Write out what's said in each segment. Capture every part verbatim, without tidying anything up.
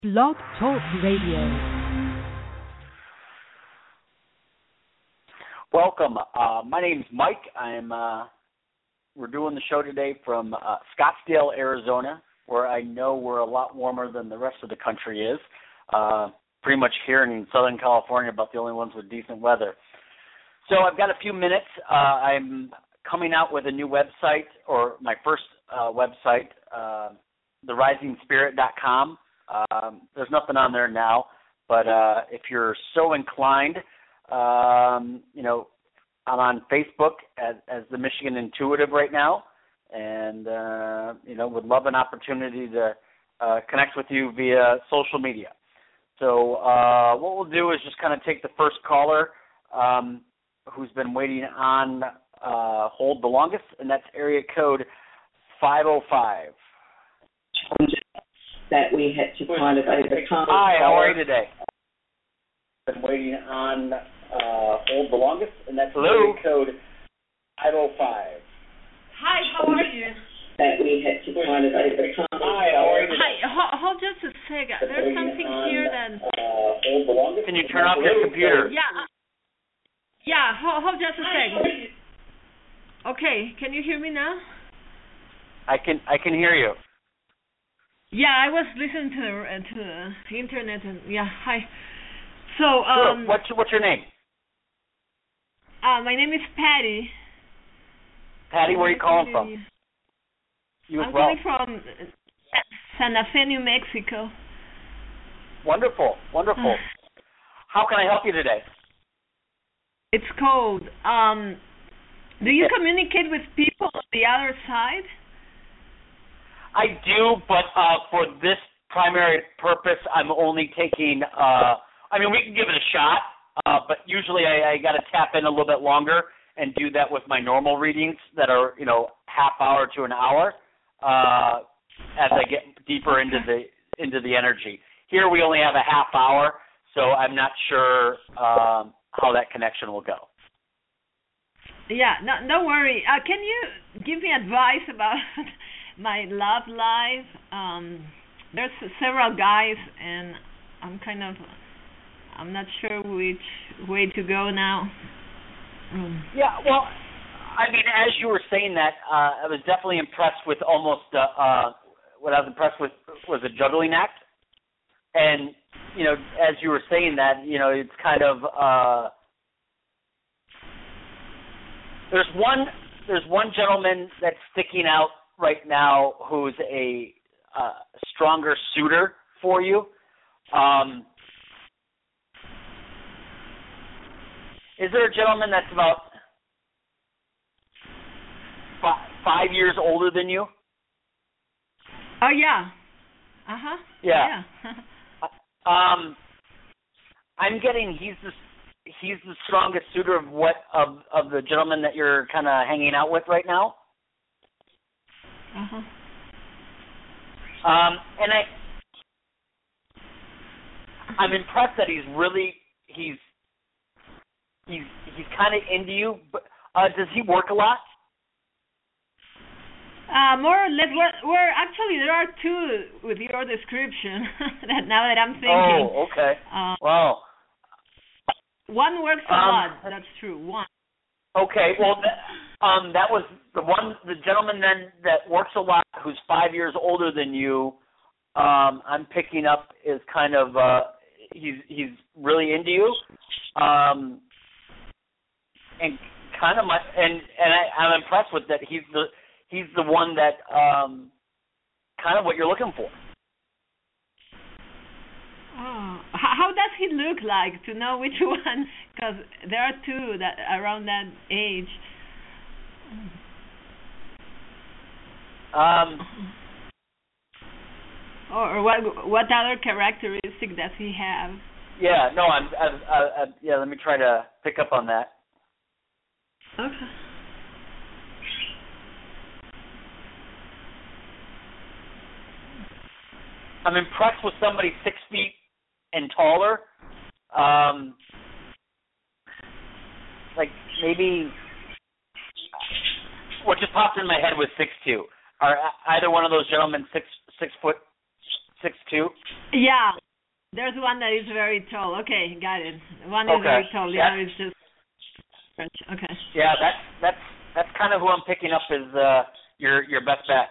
Blog Talk Radio. Welcome. Uh, my name's Mike. I'm. Uh, we're doing the show today from uh, Scottsdale, Arizona, where I know we're a lot warmer than the rest of the country is. Uh, pretty much here in Southern California, about the only ones with decent weather. So I've got a few minutes. Uh, I'm coming out with a new website, or my first uh, website, uh, the rising spirit dot com. Um, there's nothing on there now, but uh, if you're so inclined, um, you know, I'm on Facebook as, as the Michigan Intuitive right now, and, uh, you know, would love an opportunity to uh, connect with you via social media. So uh, what we'll do is just kind of take the first caller um, who's been waiting on uh, hold the longest, and that's area code five oh five. That we had to kind of overcome. Hi, how are you today? Been waiting on uh, hold the longest, and that's area code five oh five. Hi, how are you? That we had to kind of overcome. Hi, how are you today? Hi, hold, hold just a second. There's something on, here that... Uh, hold the longest. Can you turn off your computer? Yeah. uh, Yeah, hold, hold just a second. Okay, can you hear me now? I can I can hear you. Yeah, I was listening to the, uh, to the internet and yeah, hi. So, Sure. um, What's what's your name? uh, my name is Patty. Patty, where are you calling from? You as I'm well. calling from uh, Santa Fe, New Mexico. Wonderful, wonderful. How can I help you today? It's cold. Um, do you communicate with people on the other side? I do, but uh, for this primary purpose, I'm only taking, uh, I mean, we can give it a shot, uh, but usually I, I got to tap in a little bit longer and do that with my normal readings that are, you know, half hour to an hour uh, as I get deeper into the into the energy. Here we only have a half hour, so I'm not sure um, how that connection will go. Yeah, no, don't worry. Uh, can you give me advice about my love life? Um, there's several guys, and I'm kind of, I'm not sure which way to go now. Um, Yeah, well, I mean, as you were saying that, uh, I was definitely impressed with almost, uh, uh, what I was impressed with was a juggling act. And, you know, as you were saying that, you know, it's kind of, uh, there's one, there's one gentleman that's sticking out right now who's a uh, stronger suitor for you. Um, is there a gentleman that's about f- five years older than you? oh, yeah. Uh-huh. Yeah. Yeah. um, I'm getting he's the he's the strongest suitor of what of of the gentleman that you're kind of hanging out with right now. uh-huh. Um, and I, I'm impressed that he's really he's he's he's kind of into you. But uh, does he work a lot? Uh, more or less, we're, we're actually, there are two with your description, that now that I'm thinking. Oh, okay. Uh, Wow. one works a Um, lot, that's true, one. Okay, well, th- um, that was the one, the gentleman then that works a lot, who's five years older than you. Um, I'm picking up is kind of uh, he's he's really into you, um, and kind of my and and I, I'm impressed with that. He's the he's the one that um, kind of what you're looking for. Oh, H- how does he look like, to know which one? Because there are two that around that age. Um, Or, or what what other characteristic does he have? yeah, no, I'm, I'm, I, I, yeah. Let me try to pick up on that. Okay. I'm impressed with somebody six feet and taller. Um, like maybe what just popped in my head was six two. Are either one of those gentlemen six six foot six two? Yeah. There's one that is very tall. Okay, got it. One is Okay. very tall. The Yeah. other is just French. Okay. Yeah, that's that's that's kind of who I'm picking up as uh, your your best bet.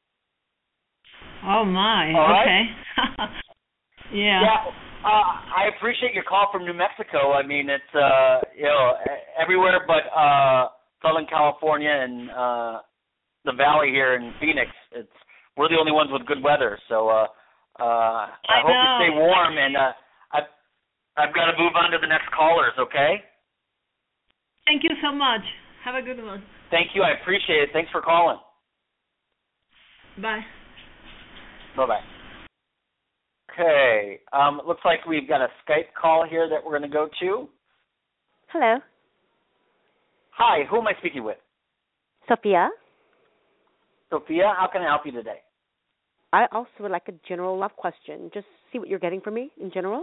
Oh my. All right. Okay. yeah. Yeah. Uh, I appreciate your call from New Mexico. I mean, it's uh, you know everywhere but uh, Southern California and uh, the Valley here in Phoenix. It's we're the only ones with good weather. So uh, uh, I, I hope know. you stay warm. And uh, I've I've got to move on to the next callers. Okay. Thank you so much. Have a good one. Thank you. I appreciate it. Thanks for calling. Bye. Bye bye. Okay. Um, looks like we've got a Skype call here that we're going to go to. Hello, Hi. Who am I speaking with? Sophia. Sophia. How can I help you today? I also would like a general love question. Just see what you're getting from me in general.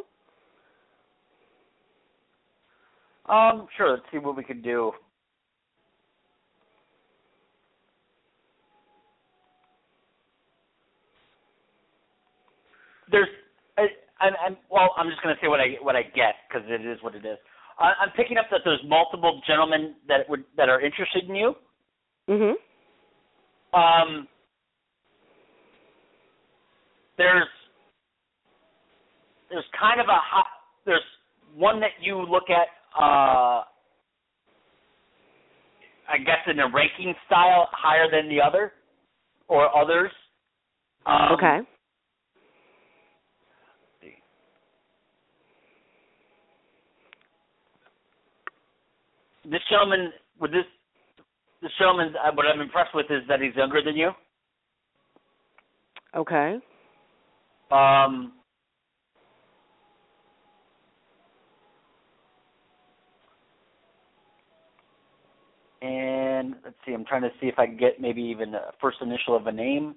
Um, sure. Let's see what we could do. There's, I, I'm, I'm, well, I'm just going to say what I what I get because it is what it is. I, I'm picking up that there's multiple gentlemen that would that are interested in you. Mhm. Um, there's there's kind of a hot, there's one that you look at. Uh, I guess in a ranking style higher than the other or others. Um, okay. This gentleman, with this, this gentleman, uh, what I'm impressed with is that he's younger than you. Okay. Um, and let's see, I'm trying to see if I can get maybe even a first initial of a name.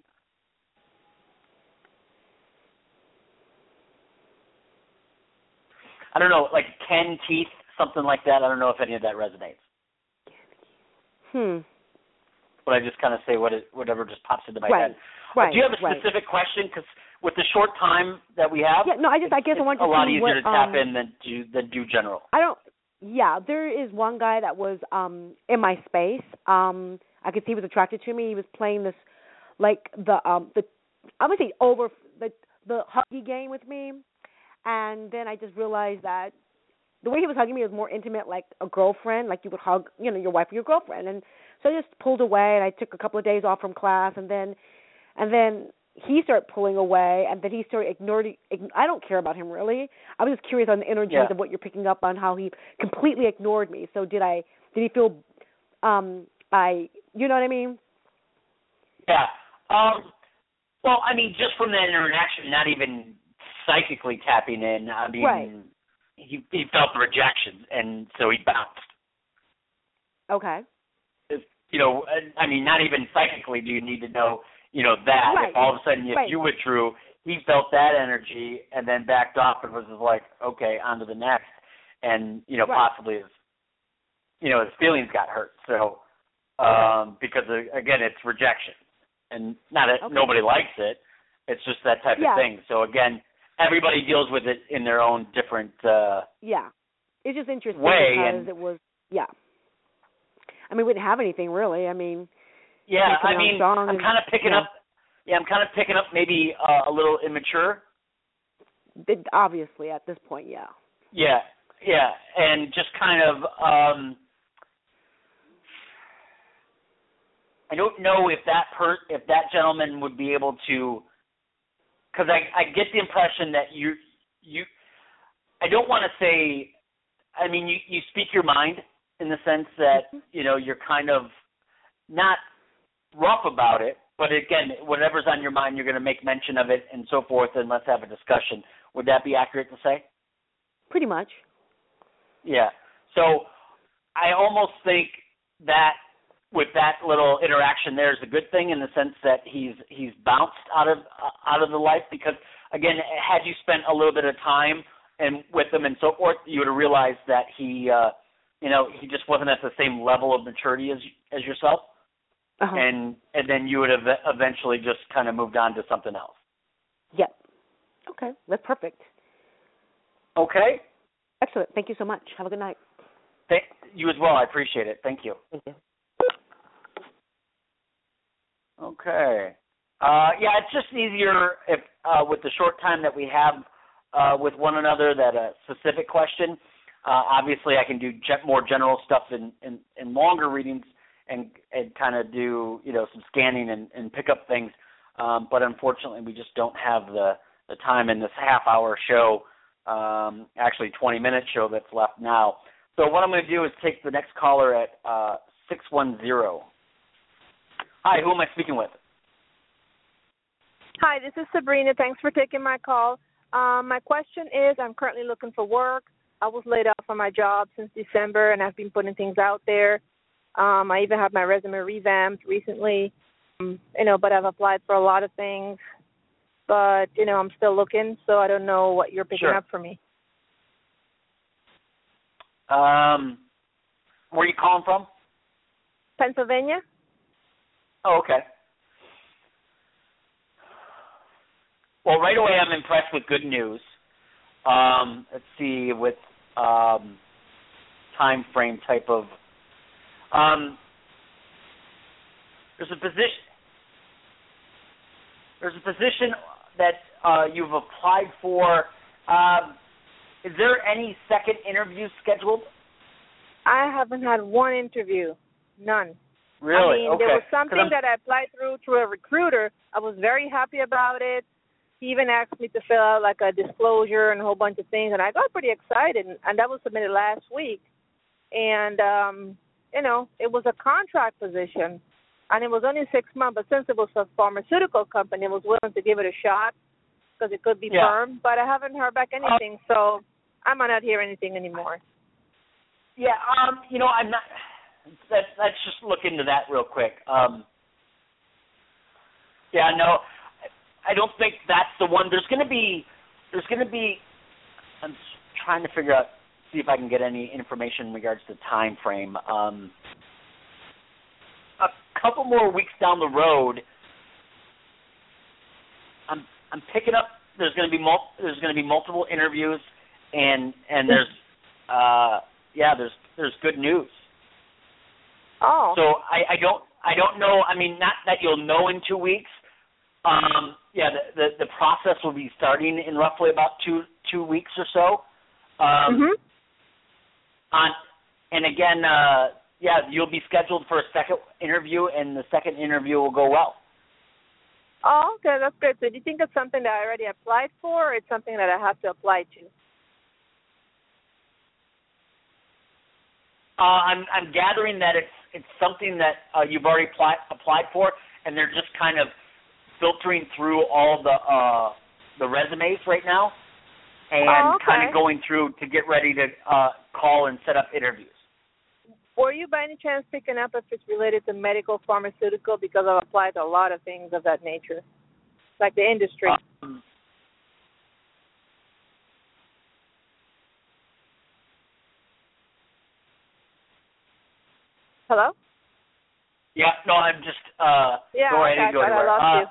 I don't know, like Ken Teeth, something like that. I don't know if any of that resonates. Hmm. But I just kind of say what it, whatever just pops into my Right. head. Right. Do you have a right. specific question? Because with the short time that we have, Yeah. No, I just I guess it's I want to a lot see easier what, to tap um, in than do than do general. I don't. Yeah, there is one guy that was um in my space. Um, I could see he was attracted to me. He was playing this, like the um the I would say over the the huggy game with me, and then I just realized that the way he was hugging me was more intimate, like a girlfriend, like you would hug, you know, your wife or your girlfriend. And so I just pulled away, and I took a couple of days off from class, and then and then he started pulling away, and then he started ignoring. I don't care about him really. I was just curious on the energies Yeah. of what you're picking up on, how he completely ignored me. So did I? Did he feel? Um, I, you know what I mean? Yeah. Um, well, I mean, just from that interaction, not even psychically tapping in. I mean, Right. he he felt the rejection, and so he bounced. Okay. If, you know, I mean, not even psychically do you need to know, you know, that. Right. If all of a sudden, if Right. you withdrew, he felt that energy and then backed off and was just like, okay, on to the next. And, you know, Right. possibly his, you know, his feelings got hurt. So, um, because, uh, again, it's rejection. And not a, Okay. nobody likes it. It's just that type Yeah. of thing. So, again, everybody deals with it in their own different uh, Yeah. It's just interesting way. because And, it was, yeah. I mean, we didn't have anything really. I mean, yeah, Taking I on mean, strong I'm and, kind of picking you know. up, yeah, I'm kind of picking up maybe uh, a little immature. it, obviously at this point, yeah. Yeah, yeah, and just kind of, um, I don't know if that per if that gentleman would be able to, because I I get the impression that you you, I don't want to say, I mean you you speak your mind in the sense that you know you're kind of not rough about it, but again, whatever's on your mind, you're going to make mention of it and so forth, and let's have a discussion. Would that be accurate to say? Pretty much. Yeah. So I almost think that with that little interaction there is a good thing in the sense that he's he's bounced out of uh, out of the life because again, had you spent a little bit of time and with him and so forth, you would have realized that he uh, you know he just wasn't at the same level of maturity as as yourself, Uh-huh. and and then you would have eventually just kind of moved on to something else. Yep. Okay, that's perfect. Okay. Excellent. Thank you so much. Have a good night. Thank you as well. I appreciate it. Thank you. Thank you. Okay. Uh, yeah, it's just easier if uh, with the short time that we have uh, with one another that a specific question. Uh, obviously, I can do ge- more general stuff in, in, in longer readings and and kind of do you know some scanning and, and pick up things. Um, but unfortunately, we just don't have the, the time in this half-hour show, um, actually twenty-minute show that's left now. So what I'm going to do is take the next caller at uh, six one zero. Hi, who am I speaking with? Hi, this is Sabrina. Thanks for taking my call. Um, my question is, I'm currently looking for work. I was laid off from my job since December, and I've been putting things out there. Um, I even have my resume revamped recently, um, you know, but I've applied for a lot of things. But, you know, I'm still looking, so I don't know what you're picking Sure. up for me. Um, where are you calling from? Pennsylvania? Oh, okay. Well, right away I'm impressed with good news. Um, let's see, with um, time frame type of. Um, there's a position. There's a position that uh, you've applied for. Um, is there any second interview scheduled? I haven't had one interview, none. Really? I mean, okay. there was something that I applied through through a recruiter. I was very happy about it. He even asked me to fill out like a disclosure and a whole bunch of things, and I got pretty excited, and, and that was submitted last week. And, um, you know, it was a contract position, and it was only six months, but since it was a pharmaceutical company, I was willing to give it a shot because it could be Yeah. firm, but I haven't heard back anything, uh, so I might not hear anything anymore. Yeah, um, you know, I'm not let, – let's just look into that real quick. Um, yeah, no – I don't think that's the one. There's going to be, there's going to be, I'm trying to figure out, see if I can get any information in regards to time frame. Um, a couple more weeks down the road, I'm I'm picking up. There's going to be mul- there's going to be multiple interviews, and and there's, uh, yeah, there's there's good news. Oh. So I, I don't I don't know. I mean, not that you'll know in two weeks. Um, yeah, the, the the process will be starting in roughly about two two weeks or so. Um, mm-hmm. On and again, uh, yeah, you'll be scheduled for a second interview, and the second interview will go well. Oh, okay, that's great. So do you think it's something that I already applied for, or it's something that I have to apply to? Uh, I'm I'm gathering that it's it's something that uh, you've already applied applied for, and they're just kind of filtering through all the uh, the resumes right now, and oh, okay. kind of going through to get ready to uh, call and set up interviews. Were you by any chance picking up if it's related to medical, pharmaceutical? Because I've applied to a lot of things of that nature, like the industry. Um, Hello? yeah, no, I'm just uh, yeah, go ahead okay, and go I, anywhere. I lost Uh, you.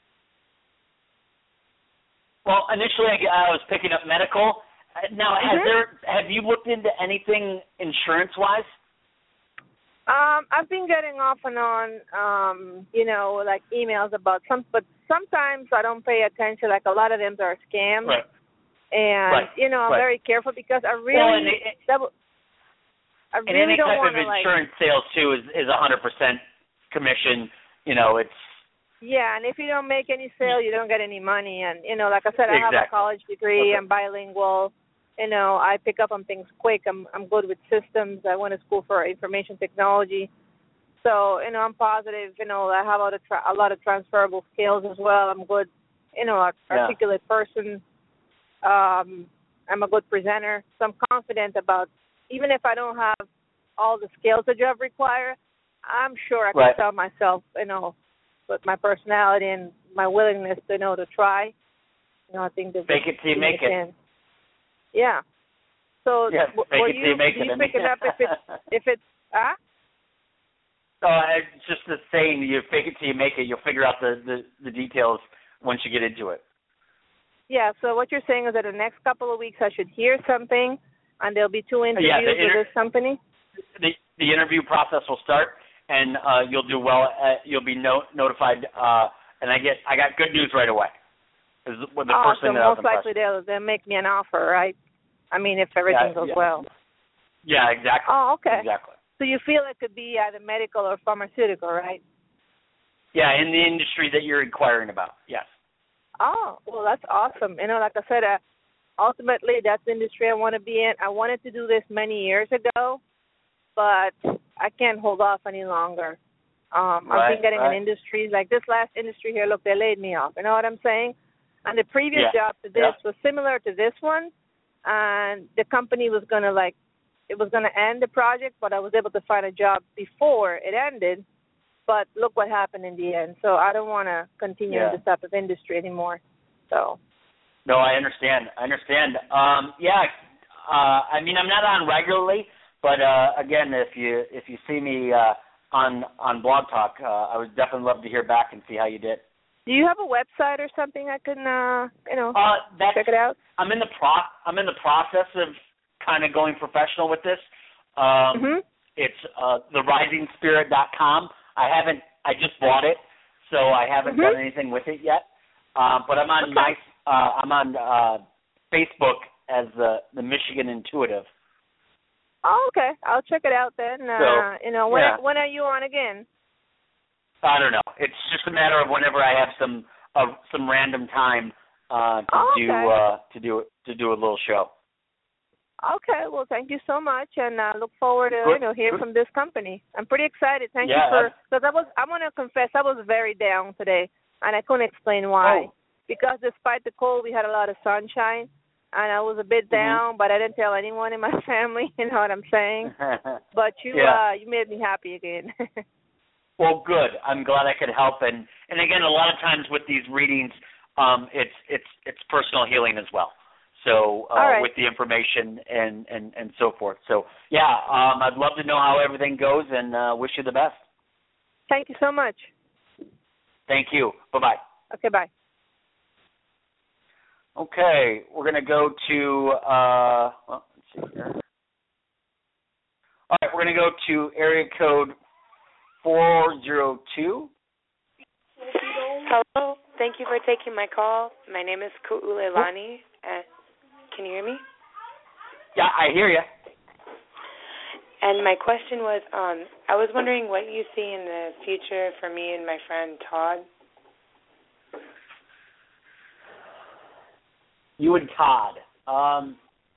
Well, initially I, I was picking up medical. Uh, Now, has Mm-hmm. there have you looked into anything insurance-wise? Um, I've been getting off and on, um, you know, like emails about some, but sometimes I don't pay attention. Like a lot of them are scams, Right. and Right. you know, I'm Right. very careful because I really, Well, and it- that, w- I And really any don't type want of to like. insurance sales too is is one hundred percent commission. You know, it's Yeah, and if you don't make any sale, you don't get any money. And you know, like I said, I have a Exactly. college degree. Okay. I'm bilingual. You know, I pick up on things quick. I'm I'm good with systems. I went to school for information technology. So, you know, I'm positive, you know, I have a lot of, tra- a lot of transferable skills as well. I'm good, you know, art- Yeah. articulate person. Um, I'm a good presenter. So I'm confident about, even if I don't have all the skills the job require, I'm sure I can Right. sell myself, you know, with my personality and my willingness to, you know, to try. You know, I think that Fake it till you make it. can. Yeah. So Yeah, w- fake were it till you, you make do it. you I mean- pick it up if it's, if it's, ah? Uh, it's just the saying, you fake it till you make it. You'll figure out the, the, the details once you get into it. Yeah, so what you're saying is that the next couple of weeks I should hear something, and there'll be two interviews yeah, inter- with this company? The, the interview process will start, and uh, you'll do well. Uh, you'll be no, notified, uh, and I get I got good news right away. Is the oh, first so thing that I was most likely they'll, they'll make me an offer, right? I mean, if everything yeah, goes yeah. well. Yeah, exactly. Oh, okay. Exactly. So you feel it could be either medical or pharmaceutical, right? Yeah, in the industry that you're inquiring about, yes. Oh, well, that's awesome. You know, like I said, uh, ultimately that's the industry I want to be in. I wanted to do this many years ago, but I can't hold off any longer. Um, right, I've been getting right. in industries like this last industry here. Look, they laid me off. You know what I'm saying? And the previous yeah. job to this yeah. was similar to this one, and the company was gonna like, it was gonna end the project, but I was able to find a job before it ended. But look what happened in the end. So I don't want to continue yeah. in this type of industry anymore. So. No, I understand. I understand. Um, yeah, uh, I mean, I'm not on regularly, but uh, again, if you if you see me uh, on on Blog Talk, uh, I would definitely love to hear back and see how you did. Do you have a website or something I can, uh, you know, uh, that's, check it out? I'm in the pro. I'm in the process of kind of going professional with this. Um, mm-hmm. It's uh, the rising spirit dot com. I haven't. I just bought it, so I haven't mm-hmm. done anything with it yet. Uh, but I'm on okay. my. Uh, I'm on uh, Facebook as the the Michigan Intuitive. Oh, okay. I'll check it out then. Uh, so, you know, when yeah. when are you on again? I don't know. It's just a matter of whenever I have some uh, some random time uh, to oh, okay. do uh, to do to do a little show. Okay. Well, thank you so much, and I uh, look forward to Good. you know hearing Good. from this company. I'm pretty excited. Thank yeah, you for because I was. I'm gonna confess I was very down today, and I couldn't explain why. Oh. Because despite the cold, we had a lot of sunshine, and I was a bit down, mm-hmm. but I didn't tell anyone in my family. You know what I'm saying? But you, yeah. uh, you made me happy again. Well, good. I'm glad I could help, and and again, a lot of times with these readings, um, it's it's it's personal healing as well. So uh, right. with the information and, and, and so forth. So yeah, um, I'd love to know how everything goes, and uh, wish you the best. Thank you so much. Thank you. Bye bye. Okay, bye. Okay, we're going to go to, uh, well, let's see here. All right, we're going to go to area code four zero two. Hello, thank you for taking my call. My name is Ku'ulelani. Uh, can you hear me? Yeah, I hear you. And my question was, um, I was wondering what you see in the future for me and my friend Todd. You and Todd. Um,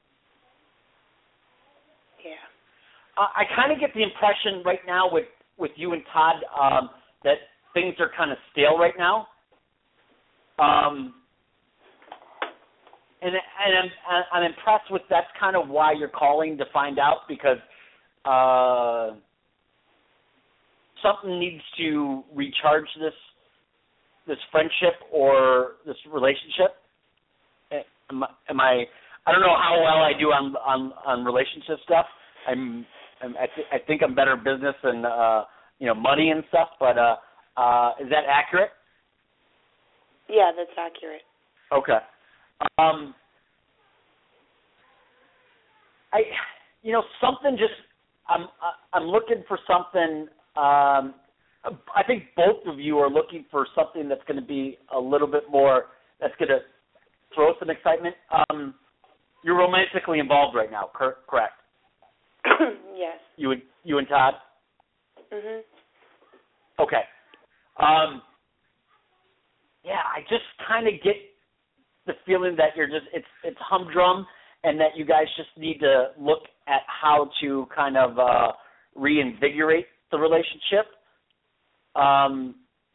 yeah. I, I kind of get the impression right now with, with you and Todd um, that things are kind of stale right now. Um, and and I'm, I'm impressed with that's kind of why you're calling to find out, because uh, something needs to recharge this this friendship or this relationship. Am, am I? I don't know how well I do on on, on relationship stuff. I'm, I'm I, th- I think I'm better business and uh, you know money and stuff. But uh, uh, is that accurate? Yeah, that's accurate. Okay. Um, I you know something just I'm I'm looking for something. Um, I think both of you are looking for something that's going to be a little bit more. That's going to throw some excitement. Um, you're romantically involved right now, cor- correct? Yes. You and you and Todd. Mhm. Okay. Um, yeah, I just kind of get the feeling that you're just it's it's humdrum, and that you guys just need to look at how to kind of uh, reinvigorate the relationship. Um,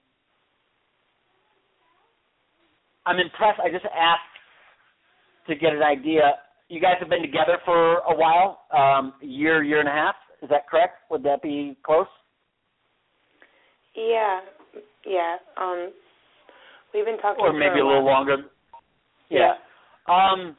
I'm impressed. I just asked to get an idea. You guys have been together for a while, um, a year, year and a half. Is that correct? Would that be close? Yeah, yeah. Um, we've been talking or for maybe a, a little while. longer. Yeah. yeah. Um,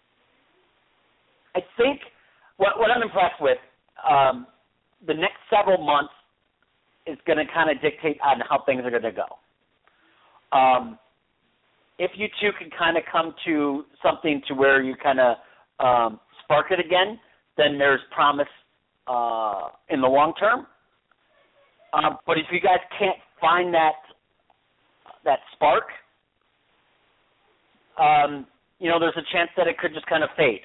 I think what what I'm impressed with, um, the next several months is going to kind of dictate on how things are going to go. Um, if you two can kind of come to something to where you kind of um, spark it again, then there's promise uh, in the long term. Um, but if you guys can't find that that spark, um, you know, there's a chance that it could just kind of fade.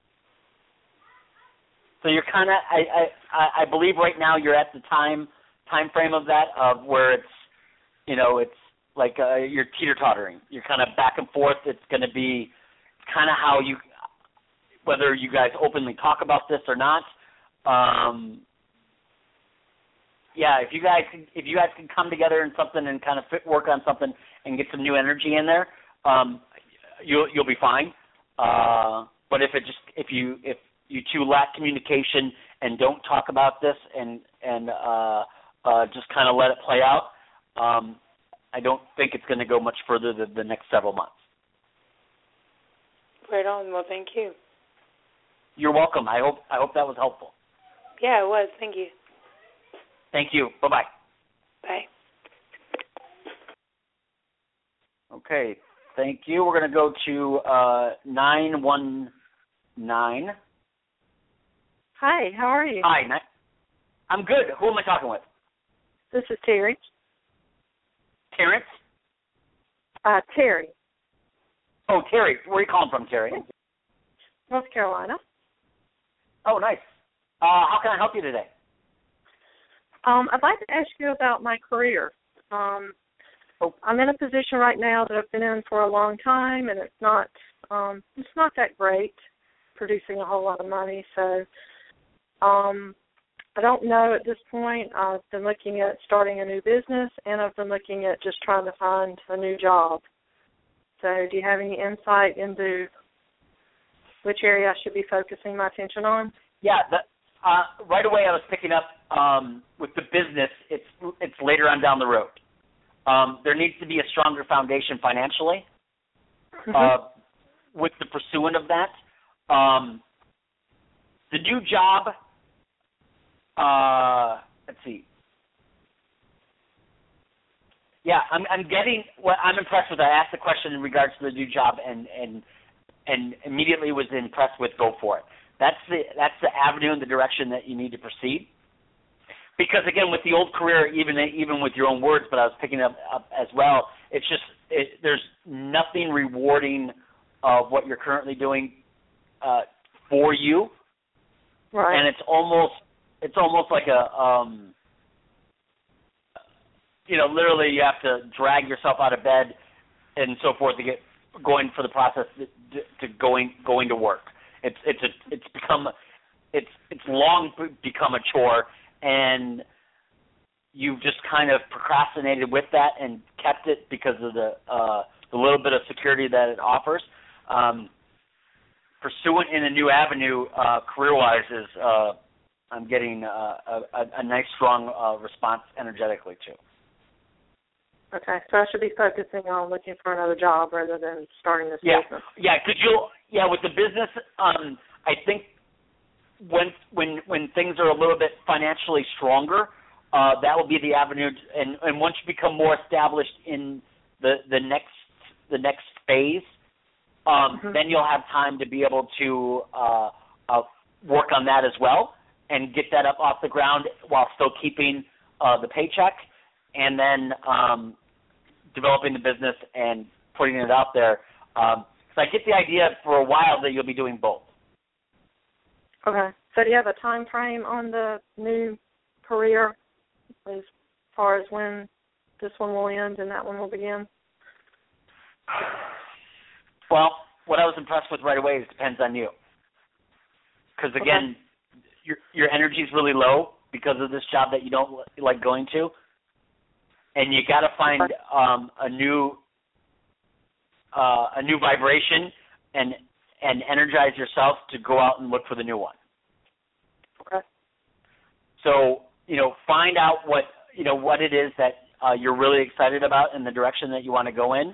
So you're kind of, I, I, I believe right now you're at the time time frame of that, of where it's, you know, it's like uh, you're teeter-tottering. You're kind of back and forth. It's going to be kind of how you, whether you guys openly talk about this or not. Um, yeah, if you guys if you guys can come together in something and kind of fit, work on something and get some new energy in there, um, you'll you'll be fine. Uh, but if it just if you if you two lack communication and don't talk about this and and uh, uh, just kind of let it play out, um, I don't think it's going to go much further than the next several months. Right on. Well, thank you. You're welcome. I hope I hope that was helpful. Yeah, it was. Thank you. Thank you. Bye-bye. Bye. Okay. Thank you. We're going to go to uh, nine one nine. Hi, how are you? Hi. Ni- I'm good. Who am I talking with? This is Terry. Terrence? Uh, Terry. Oh, Terry. Where are you calling from, Terry? North Carolina. Oh, nice. Uh, how can I help you today? Um, I'd like to ask you about my career. Um, oh. I'm in a position right now that I've been in for a long time, and it's not um, it's not that great, producing a whole lot of money. So um, I don't know at this point. I've been looking at starting a new business, and I've been looking at just trying to find a new job. So do you have any insight into which area I should be focusing my attention on? Yeah, the, uh, right away I was picking up um, with the business. It's it's later on down the road. Um, there needs to be a stronger foundation financially Mm-hmm. uh, with the pursuit of that. Um, the new job, uh, let's see. Yeah, I'm, I'm getting what I'm impressed with. I asked the question in regards to the new job, and and and immediately was impressed with go for it. That's the that's the avenue and the direction that you need to proceed. Because again, with the old career, even even with your own words, but I was picking up, up as well. It's just it, there's nothing rewarding of what you're currently doing uh, for you, right? And it's almost it's almost like a um, you know, literally you have to drag yourself out of bed and so forth to get going for the process to, to going going to work. It's it's a it's become it's it's long become a chore, and you've just kind of procrastinated with that and kept it because of the uh, the little bit of security that it offers. Um, pursuing in a new avenue uh, career-wise is uh, I'm getting uh, a, a nice strong uh, response energetically too. Okay, so I should be focusing on looking for another job rather than starting this yeah. business. Yeah, could you? Yeah, with the business, um, I think when when when things are a little bit financially stronger, uh, that will be the avenue. To, and, and once you become more established in the, the next the next phase, um, mm-hmm. then you'll have time to be able to uh, uh, work on that as well and get that up off the ground while still keeping uh, the paycheck. And then um, developing the business and putting it out there. Um, so I get the idea for a while that you'll be doing both. Okay. So do you have a time frame on the new career as far as when this one will end and that one will begin? Well, what I was impressed with right away is it depends on you. Because, again, okay. your your energy is really low because of this job that you don't like going to. And you got to find um, a new uh, a new vibration and and energize yourself to go out and look for the new one. Okay. So you know, find out what you know what it is that uh, you're really excited about and the direction that you want to go in.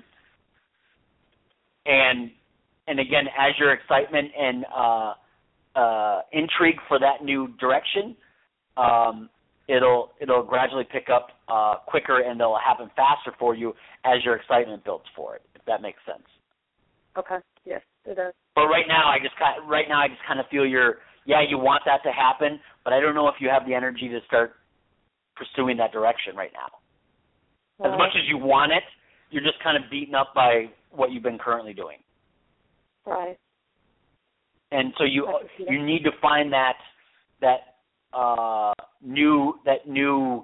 And and again, as your excitement and uh, uh, intrigue for that new direction. Um, It'll it'll gradually pick up uh, quicker, and it'll happen faster for you as your excitement builds for it. If that makes sense. Okay. Yes, it does. But right now, I just right now I just kind of feel you're yeah you want that to happen, but I don't know if you have the energy to start pursuing that direction right now. As Right. much as you want it, you're just kind of beaten up by what you've been currently doing. Right. And so you I can see that. you need to find that that uh, new that new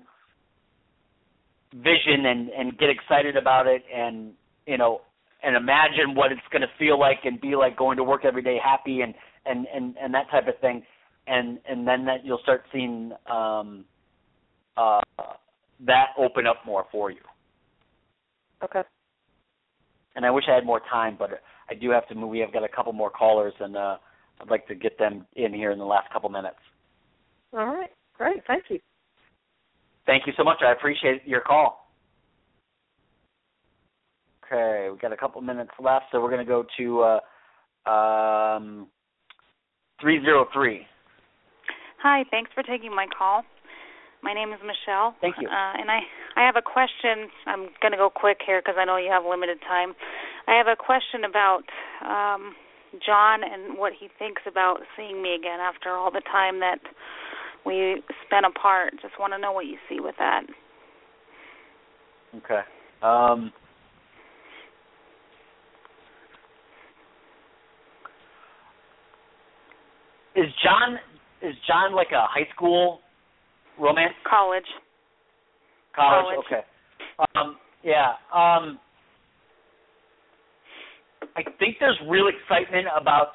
vision and, and get excited about it, and you know and imagine what it's going to feel like and be like going to work every day happy and, and, and, and that type of thing, and and then that you'll start seeing um, uh, that open up more for you. Okay. And I wish I had more time, but I do have to move. We have got a couple more callers, and uh, I'd like to get them in here in the last couple minutes. All right. Great. Thank you. Thank you so much. I appreciate your call. Okay, we've got a couple minutes left, so we're going to go to uh, um, three oh three. Hi, thanks for taking my call. My name is Michelle. Thank you. Uh, and I, I have a question. I'm going to go quick here because I know you have limited time. I have a question about um, John and what he thinks about seeing me again after all the time that we spent apart. Just want to know what you see with that. Okay. Um, is John is John like a high school romance? College. College. College. Okay. Um, yeah. Um, I think there's real excitement about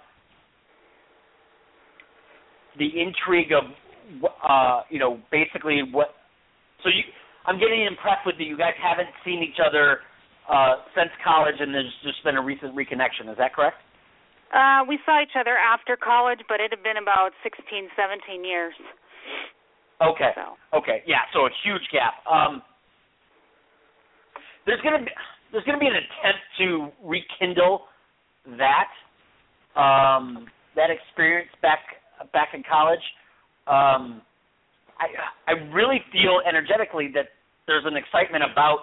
the intrigue of, uh, you know, basically what. So you, I'm getting impressed with that you guys haven't seen each other uh, since college, and there's just been a recent reconnection. Is that correct? Uh, we saw each other after college, but it had been about sixteen, seventeen years. Okay. So. Okay. Yeah. So a huge gap. Um, there's gonna be there's gonna be an attempt to rekindle that um, that experience back back in college. Um, I I really feel energetically that there's an excitement about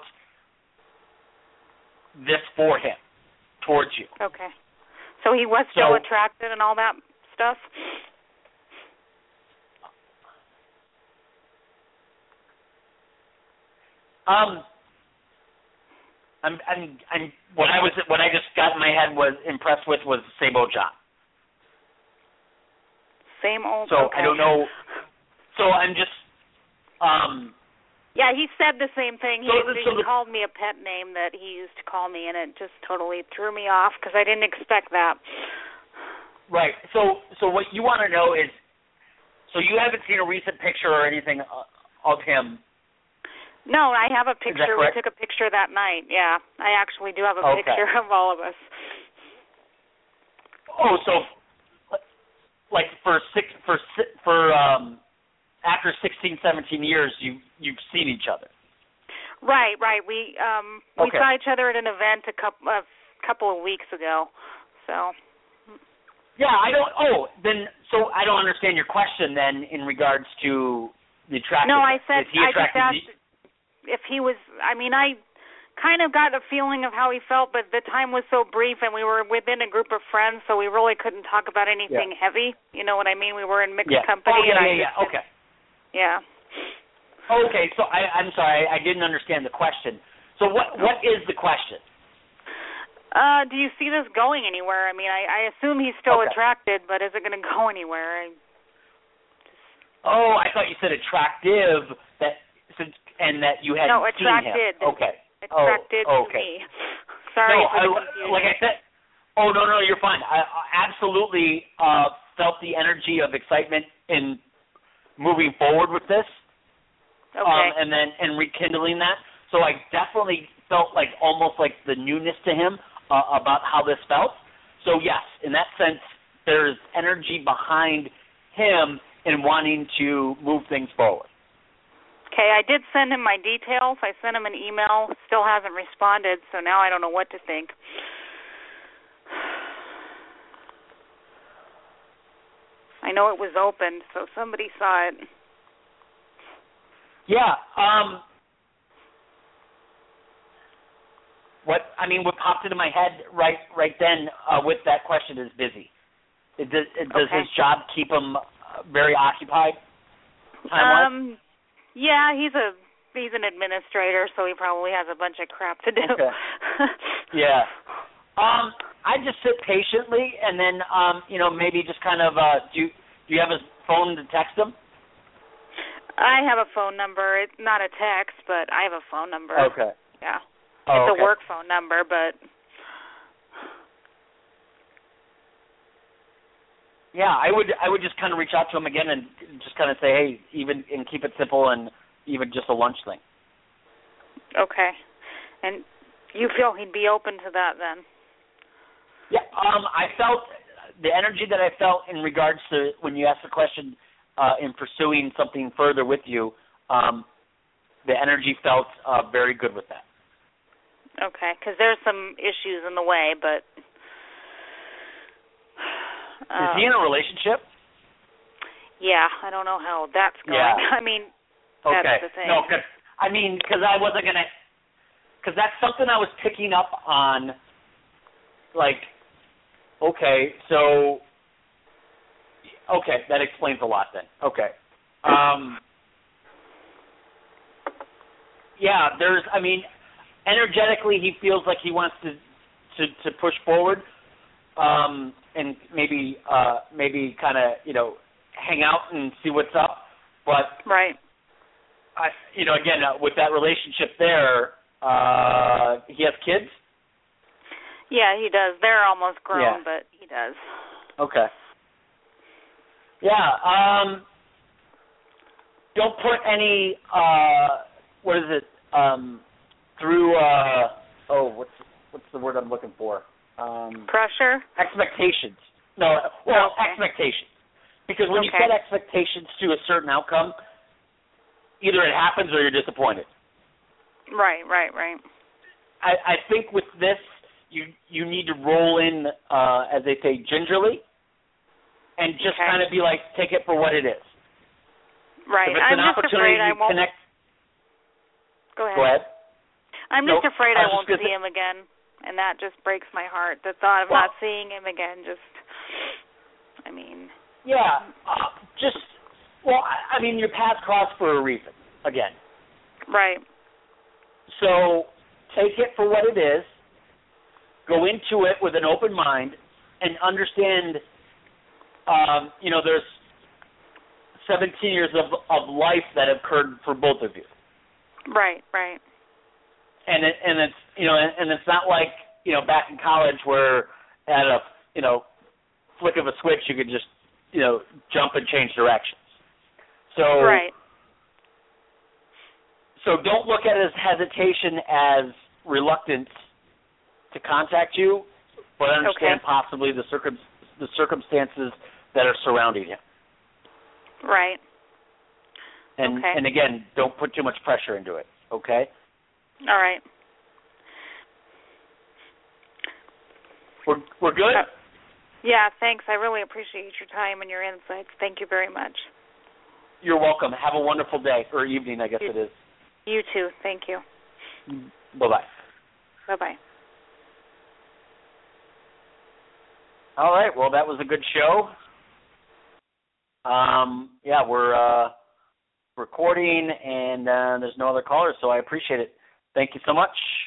this for him towards you. Okay. So he was still So- attracted and all that stuff? Um, I'm, I'm, I'm, what I was, what I just got in my head was impressed with was same old John. Same old. So okay. I don't know. So I'm just, um. Yeah, he said the same thing. He, So, he so the, called me a pet name that he used to call me, and it just totally threw me off because I didn't expect that. right. So, so what you want to know is, so you haven't seen a recent picture or anything of him. No, I have a picture. We correct? took a picture that night. Yeah, I actually do have a Okay. picture of all of us. Oh, so like for six for si- for um after sixteen, seventeen years, you you've seen each other. Right, right. We um we Okay. saw each other at an event a couple a couple of weeks ago. So. Yeah, I don't. Oh, then so I don't understand your question then in regards to the attractiveness. No, I said Is he I just attracted to asked you? if he was. I mean, I kind of got a feeling of how he felt, but the time was so brief, and we were within a group of friends, so we really couldn't talk about anything Yeah. heavy. You know what I mean? We were in mixed Yeah. company. Oh, yeah, and I yeah, yeah. just, Okay. Yeah. Okay, so I, I'm sorry, I didn't understand the question. So what what is the question? Uh, do you see this going anywhere? I mean, I, I assume he's still Okay. attracted, but is it going to go anywhere? I just... Oh, I thought you said attractive, that since and that you hadn't No, seen attracted. him. Okay. Attracted oh, to okay. me. Sorry no, for the I, confusion. like I said, oh, no, no, you're fine. I, I absolutely uh, felt the energy of excitement in moving forward with this. Okay. Um, and then and rekindling that. So I definitely felt like almost like the newness to him uh, about how this felt. So yes, in that sense, there's energy behind him in wanting to move things forward. Okay, I did send him my details. I sent him an email. Still hasn't responded, so now I don't know what to think. I know it was opened, so somebody saw it. Yeah. Um, what I mean, what popped into my head right right then uh, with that question is busy. It does, it, does Okay. his job keep him uh, very occupied? Time-wise? Um, yeah, he's a he's an administrator, so he probably has a bunch of crap to do. Okay. Yeah. Um, I just sit patiently, and then um, you know, maybe just kind of uh, do. You, do you have his phone to text him? I have a phone number. It's not a text, but I have a phone number. Okay. Yeah. Oh, it's okay. a work phone number, but yeah, I would I would just kind of reach out to him again and just kind of say, hey, even and keep it simple and even just a lunch thing. okay. And you feel he'd be open to that then? Yeah. Um, I felt the energy that I felt in regards to when you asked the question uh, in pursuing something further with you. Um, the energy felt uh, very good with that. Okay, because there's some issues in the way, but um, Is he in a relationship? yeah, I don't know how that's going. Yeah. I mean, that's Okay. the thing. No, cause, I mean, because I wasn't gonna, because that's something I was picking up on. Like, okay, so, okay, that explains a lot then. Okay. Um. Yeah, there's. I mean, energetically, he feels like he wants to to, to push forward, um, and maybe uh, maybe kind of you know hang out and see what's up. But right. I, you know, again, uh, with that relationship there, uh, he has kids? Yeah, he does. They're almost grown, Yeah. but he does. Okay. Yeah, um, don't put any, uh, what is it, um, through, uh, oh, what's what's the word I'm looking for? Um, Pressure? expectations. No, well, Okay. expectations. Because when you Okay. set expectations to a certain outcome, either it happens or you're disappointed. Right, right, right. I, I think with this, you you need to roll in, uh, as they say, gingerly, and just Okay. kind of be like, take it for what it is. Right. If it's I'm an just opportunity afraid I to won't. connect, Go ahead. go ahead. I'm Nope. just afraid I I, was won't just see gonna him again, and that just breaks my heart. The thought of Well- not seeing him again just, I mean. Yeah, uh, just, well, I, I mean, your paths cross for a reason, again. Right. So take it for what it is, go into it with an open mind, and understand, um, you know, there's seventeen years of, of life that have occurred for both of you. Right, right. And it, and it's, you know, and, and it's not like, you know, back in college where at a, you know, flick of a switch you could just, you know, jump and change directions. So Right. So don't look at his hesitation as reluctance to contact you, but understand Okay. possibly the circum the circumstances that are surrounding him. Right. And Okay. and again, don't put too much pressure into it. Okay. All right. We're we're good. Uh, Yeah, thanks. I really appreciate your time and your insights. Thank you very much. You're welcome. Have a wonderful day or evening, I guess You- it is. You too. Thank you. Bye bye. Bye-bye. All right. Well, that was a good show. Um, yeah, we're uh, recording, and uh, there's no other callers, so I appreciate it. Thank you so much.